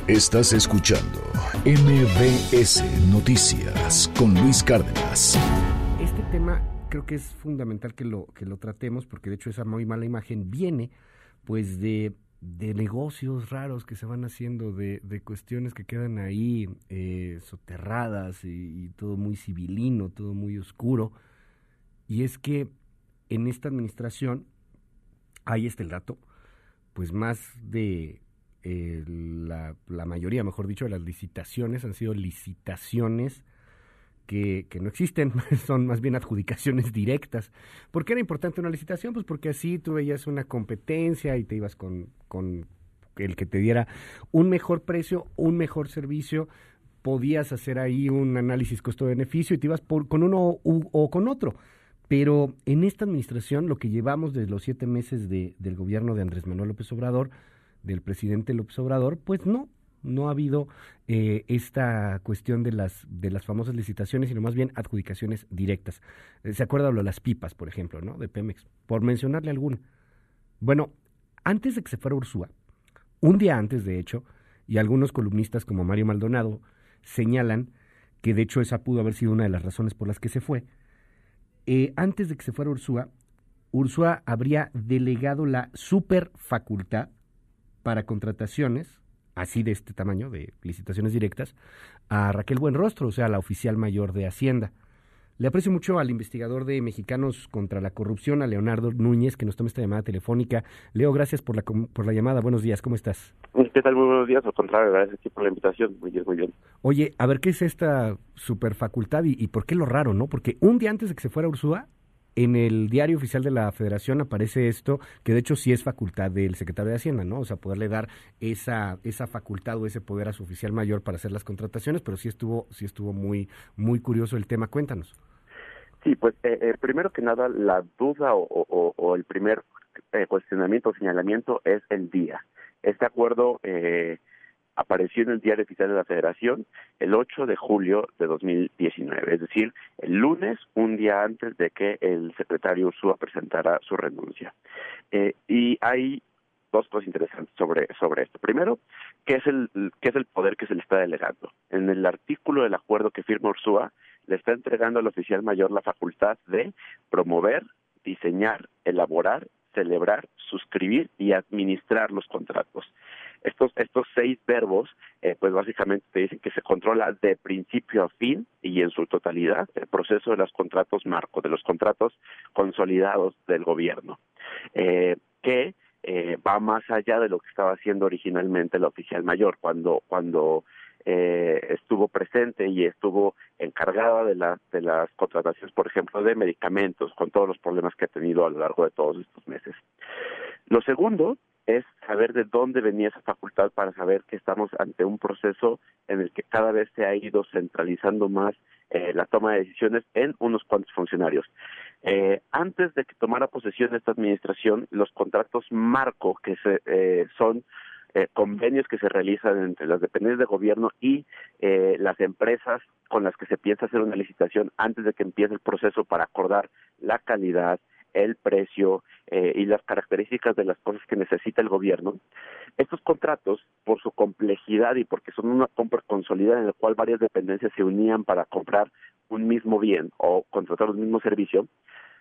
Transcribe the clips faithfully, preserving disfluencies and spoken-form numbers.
Estás escuchando M B S Noticias con Luis Cárdenas. Este tema creo que es fundamental que lo que lo tratemos, porque de hecho esa muy mala imagen viene pues de, de negocios raros que se van haciendo, de, de cuestiones que quedan ahí eh, soterradas y, y todo muy civilino, todo muy oscuro. Y es que en esta administración, ahí está el dato, pues más de eh, la, la mayoría, mejor dicho, de las licitaciones han sido licitaciones que, que no existen, son más bien adjudicaciones directas. ¿Por qué era importante una licitación? Pues porque así tú veías una competencia y te ibas con, con el que te diera un mejor precio, un mejor servicio, podías hacer ahí un análisis costo-beneficio y te ibas por, con uno u, o con otro. Pero en esta administración, lo que llevamos desde los siete meses de, del gobierno de Andrés Manuel López Obrador, del presidente López Obrador, pues no, no ha habido eh, esta cuestión de las de las famosas licitaciones, sino más bien adjudicaciones directas. Eh, ¿Se acuerda de las pipas, por ejemplo, no, de Pemex? Por mencionarle alguna. Bueno, antes de que se fuera Ursúa, un día antes, de hecho, y algunos columnistas como Mario Maldonado señalan que de hecho esa pudo haber sido una de las razones por las que se fue. Eh, antes de que se fuera Ursúa, Ursúa habría delegado la super facultad para contrataciones, así de este tamaño, de licitaciones directas, a Raquel Buenrostro, o sea, la oficial mayor de Hacienda. Le aprecio mucho al investigador de Mexicanos contra la Corrupción, a Leonardo Núñez, que nos toma esta llamada telefónica. Leo, gracias por la por la llamada. Buenos días, ¿cómo estás? ¿Qué tal? Muy buenos días. Al contrario, gracias por la invitación. Muy bien, muy bien. Oye, a ver, ¿qué es esta superfacultad y, y por qué lo raro, no? Porque un día antes de que se fuera Ursúa, en el diario oficial de la Federación aparece esto, que de hecho sí es facultad del secretario de Hacienda, ¿no? O sea, poderle dar esa esa facultad o ese poder a su oficial mayor para hacer las contrataciones, pero sí estuvo sí estuvo muy muy curioso el tema. Cuéntanos. Sí, pues eh, eh, primero que nada, la duda o, o, o el primer eh, cuestionamiento o señalamiento es el día. Este acuerdo eh, apareció en el diario oficial de la Federación el ocho de julio de dos mil diecinueve, es decir, el lunes, un día antes de que el secretario Ursúa presentara su renuncia. Eh, y hay dos cosas interesantes sobre sobre esto. Primero, ¿qué es el qué es el poder que se le está delegando? En el artículo del acuerdo que firma Ursúa, le está entregando al oficial mayor la facultad de promover, diseñar, elaborar, celebrar, suscribir y administrar los contratos. Estos estos seis verbos, eh, pues básicamente te dicen que se controla de principio a fin y en su totalidad el proceso de los contratos marco, de los contratos consolidados del gobierno, eh, que eh, va más allá de lo que estaba haciendo originalmente el oficial mayor cuando cuando eh, estuvo presente y estuvo encargada de la de las contrataciones, por ejemplo, de medicamentos, con todos los problemas que ha tenido a lo largo de todos estos meses. Lo segundo es saber de dónde venía esa facultad para saber que estamos ante un proceso en el que cada vez se ha ido centralizando más eh, la toma de decisiones en unos cuantos funcionarios. Eh, antes de que tomara posesión de esta administración, los contratos marco, que se, eh, son eh, convenios que se realizan entre las dependencias de gobierno y eh, las empresas con las que se piensa hacer una licitación antes de que empiece el proceso para acordar la calidad, el precio eh, y las características de las cosas que necesita el gobierno. Estos contratos, por su complejidad y porque son una compra consolidada en la cual varias dependencias se unían para comprar un mismo bien o contratar un mismo servicio,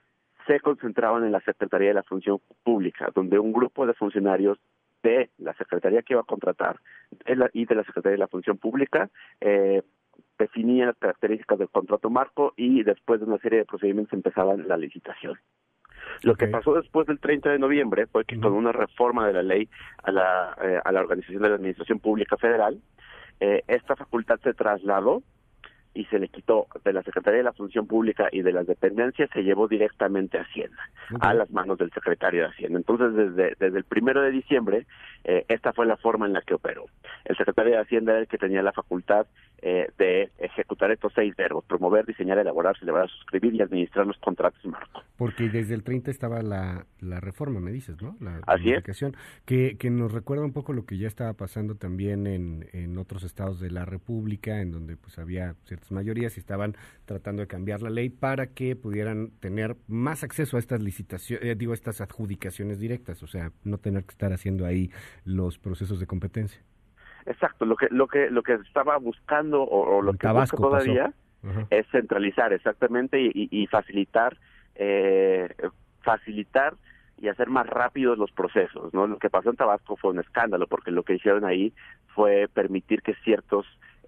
se concentraban en la Secretaría de la Función Pública, donde un grupo de funcionarios de la Secretaría que iba a contratar de la, y de la Secretaría de la Función Pública eh, definían las características del contrato marco y después de una serie de procedimientos empezaban la licitación. Lo okay. que pasó después del treinta de noviembre fue que uh-huh. con una reforma de la ley a la, eh, a la Organización de la Administración Pública Federal, eh, esta facultad se trasladó y se le quitó de la Secretaría de la Función Pública y de las dependencias, se llevó directamente a Hacienda, okay. a las manos del secretario de Hacienda. Entonces, desde, desde el primero de diciembre, eh, esta fue la forma en la que operó. El secretario de Hacienda era el que tenía la facultad eh, de ejecutar estos seis verbos: promover, diseñar, elaborar, celebrar, suscribir y administrar los contratos marco. Porque desde el treinta estaba la, la reforma, me dices, ¿no? La Así es. Que, que nos recuerda un poco lo que ya estaba pasando también en, en otros estados de la República, en donde pues había ciertas mayorías y estaban tratando de cambiar la ley para que pudieran tener más acceso a estas licitaciones, eh, digo, estas adjudicaciones directas, o sea, no tener que estar haciendo ahí los procesos de competencia. Exacto, lo que lo que lo que estaba buscando o, o lo En que Tabasco busca todavía es centralizar exactamente y, y, y facilitar eh, facilitar y hacer más rápidos los procesos, ¿no? Lo que pasó en Tabasco fue un escándalo, porque lo que hicieron ahí fue permitir que ciertos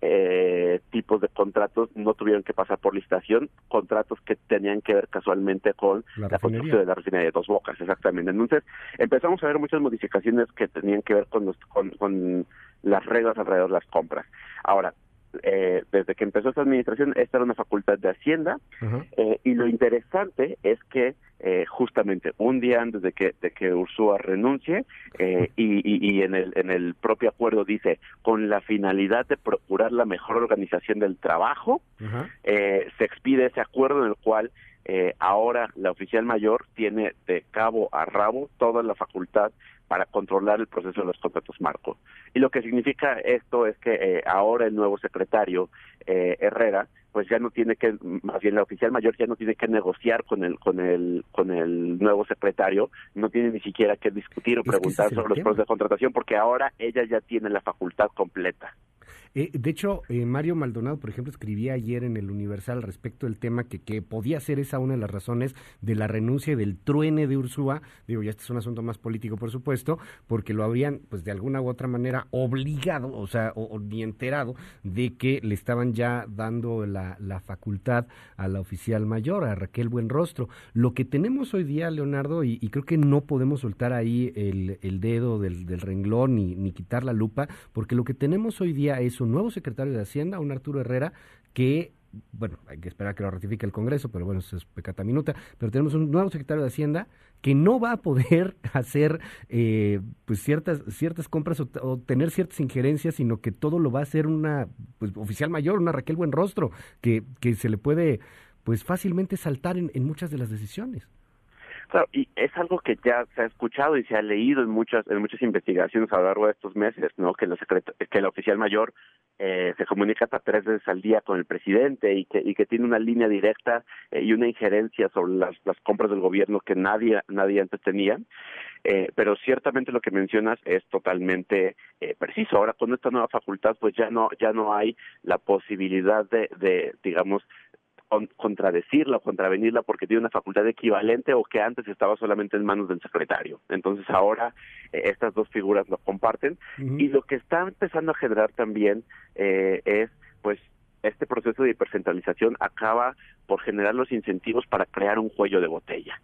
eh, tipos de contratos no tuvieron que pasar por licitación, contratos que tenían que ver casualmente con la, la construcción de la refinería de Dos Bocas, exactamente. Entonces, empezamos a ver muchas modificaciones que tenían que ver con, los, con, con las reglas alrededor de las compras. Ahora, Eh, desde que empezó esta administración, esta era una facultad de Hacienda, uh-huh. eh, y lo interesante es que eh, justamente un día antes de que de que Ursúa renuncie, eh, y, y, y en el en el propio acuerdo dice, con la finalidad de procurar la mejor organización del trabajo, uh-huh. eh, se expide ese acuerdo en el cual eh, ahora la oficial mayor tiene de cabo a rabo toda la facultad para controlar el proceso de los contratos marco. Y lo que significa esto es que eh, ahora el nuevo secretario, eh, Herrera, pues ya no tiene que, más bien la oficial mayor ya no tiene que negociar con el con el con el nuevo secretario, no tiene ni siquiera que discutir o preguntar sobre los procesos de contratación, porque ahora ella ya tiene la facultad completa. Eh, de hecho, eh, Mario Maldonado, por ejemplo, escribía ayer en el Universal respecto del tema que, que podía ser esa una de las razones de la renuncia y del truene de Ursúa. Digo, ya este es un asunto más político, por supuesto, porque lo habrían, pues de alguna u otra manera, obligado, o sea, o, o ni enterado de que le estaban ya dando la, la facultad a la oficial mayor, a Raquel Buenrostro. Lo que tenemos hoy día, Leonardo, y, y creo que no podemos soltar ahí el, el dedo del, del renglón ni, ni quitar la lupa, porque lo que tenemos hoy día es un nuevo secretario de Hacienda, un Arturo Herrera, que, bueno, hay que esperar que lo ratifique el Congreso, pero bueno, eso es pecata minuta, pero tenemos un nuevo secretario de Hacienda que no va a poder hacer eh, pues ciertas ciertas compras o, o tener ciertas injerencias, sino que todo lo va a hacer una pues oficial mayor, una Raquel Buenrostro, que, que se le puede pues fácilmente saltar en, en muchas de las decisiones. Claro, y es algo que ya se ha escuchado y se ha leído en muchas en muchas investigaciones a lo largo de estos meses, ¿no? Que la secreta, que la oficial mayor eh, se comunica hasta tres veces al día con el presidente y que y que tiene una línea directa eh, y una injerencia sobre las las compras del gobierno que nadie nadie antes tenía. Eh, pero ciertamente lo que mencionas es totalmente eh, preciso. Ahora con esta nueva facultad, pues ya no ya no hay la posibilidad de de digamos contradecirla o contravenirla porque tiene una facultad equivalente o que antes estaba solamente en manos del secretario. Entonces ahora eh, estas dos figuras lo comparten, uh-huh. y lo que está empezando a generar también eh, es pues este proceso de hipercentralización acaba por generar los incentivos para crear un cuello de botella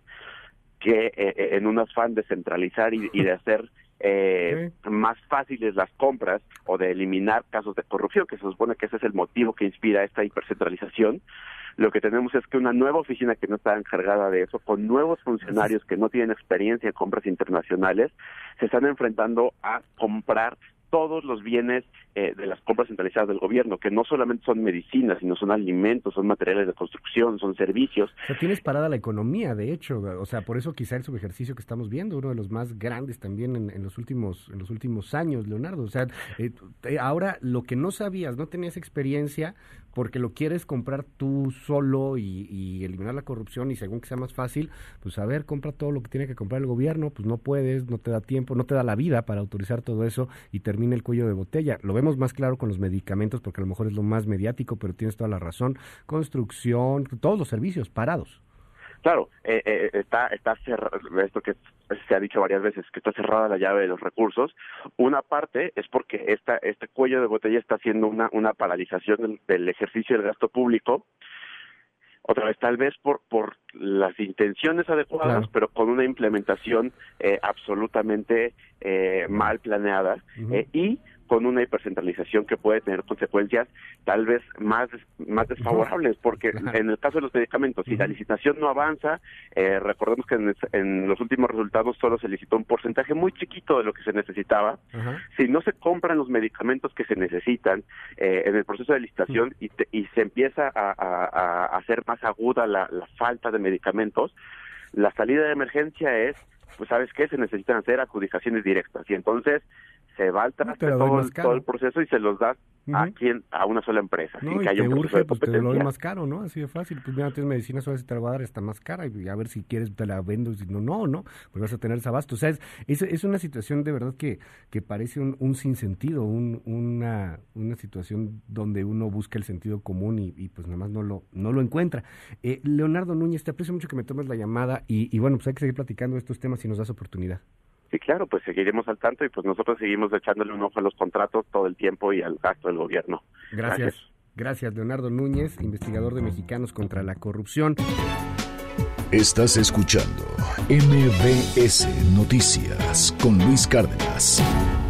que eh, en un afán de centralizar y, y de hacer Eh, okay. más fáciles las compras o de eliminar casos de corrupción, que se supone que ese es el motivo que inspira esta hipercentralización. Lo que tenemos es que una nueva oficina que no está encargada de eso, con nuevos funcionarios que no tienen experiencia en compras internacionales, se están enfrentando a comprar todos los bienes eh, de las compras centralizadas del gobierno, que no solamente son medicinas, sino son alimentos, son materiales de construcción, son servicios. O sea, tienes parada la economía, de hecho, o sea, por eso quizá el subejercicio que estamos viendo, uno de los más grandes también en, en los últimos en los últimos años, Leonardo. O sea, eh, ahora lo que no sabías, no tenías experiencia, porque lo quieres comprar tú solo y, y eliminar la corrupción y según que sea más fácil, pues a ver, compra todo lo que tiene que comprar el gobierno, pues no puedes, no te da tiempo, no te da la vida para autorizar todo eso y termina el cuello de botella. Lo vemos más claro con los medicamentos porque a lo mejor es lo más mediático, pero tienes toda la razón. Construcción, todos los servicios parados. Claro, eh, eh, está está cerrado, esto que se ha dicho varias veces, que está cerrada la llave de los recursos. Una parte es porque esta este cuello de botella está haciendo una una paralización del, del ejercicio del gasto público. Otra vez, tal vez por por las intenciones adecuadas, claro. pero con una implementación eh, absolutamente eh, mal planeada, uh-huh. eh, y con una hipercentralización que puede tener consecuencias tal vez más más desfavorables, porque uh-huh. en el caso de los medicamentos, si uh-huh. la licitación no avanza, eh, recordemos que en, en los últimos resultados solo se licitó un porcentaje muy chiquito de lo que se necesitaba. Uh-huh. Si no se compran los medicamentos que se necesitan eh, en el proceso de licitación uh-huh. y, te, y se empieza a, a, a hacer más aguda la, la falta de medicamentos, la salida de emergencia es, pues ¿sabes qué? Se necesitan hacer adjudicaciones directas y entonces se va al traste todo, todo el proceso y se los da Uh-huh. a quien a una sola empresa, no, sin y que haya te un proceso urge, de pues te lo doy competencia. más caro, ¿no? Así de fácil. Pues mira, tienes medicina, solo si te la voy a dar está más cara, y a ver si quieres te la vendo, y si no, no, no, pues vas a tener ese abasto. O sea, es, es, es una situación de verdad que, que parece un, un sinsentido, un, una, una situación donde uno busca el sentido común y, y pues nada más no lo, no lo encuentra. Eh, Leonardo Núñez, te aprecio mucho que me tomes la llamada y, y bueno, pues hay que seguir platicando de estos temas si nos das oportunidad. Sí, claro, pues seguiremos al tanto y pues nosotros seguimos echándole un ojo a los contratos todo el tiempo y al gasto del gobierno. Gracias. Gracias, Gracias Leonardo Núñez, investigador de Mexicanos contra la Corrupción. Estás escuchando M B S Noticias con Luis Cárdenas.